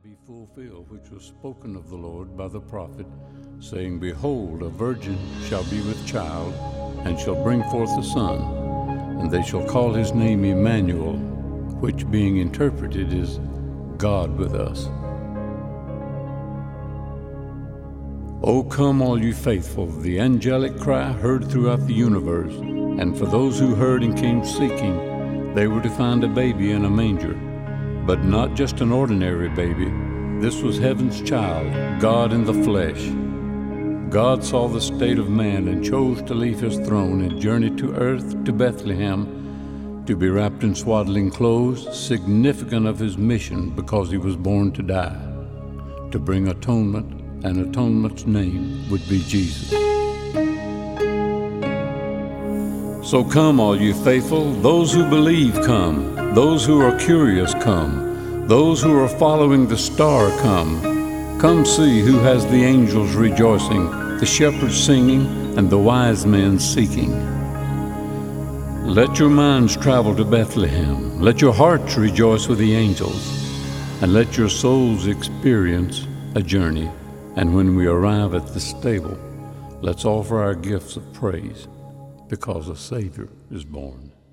be fulfilled which was spoken of the Lord by the prophet, saying, Behold, a virgin shall be with child, and shall bring forth a son, and they shall call his name Emmanuel, which being interpreted is God with us. O come, all you faithful, the angelic cry heard throughout the universe, and for those who heard and came seeking, they were to find a baby in a manger, but not just an ordinary baby. This was heaven's child, God in the flesh. God saw the state of man and chose to leave his throne and journey to earth, to Bethlehem, to be wrapped in swaddling clothes, significant of his mission because he was born to die, to bring atonement, and atonement's name would be Jesus. So come, all you faithful, those who believe come, those who are curious come, those who are following the star come. Come see who has the angels rejoicing, the shepherds singing, and the wise men seeking. Let your minds travel to Bethlehem, let your hearts rejoice with the angels, and let your souls experience a journey. And when we arrive at the stable, let's offer our gifts of praise, because a Savior is born.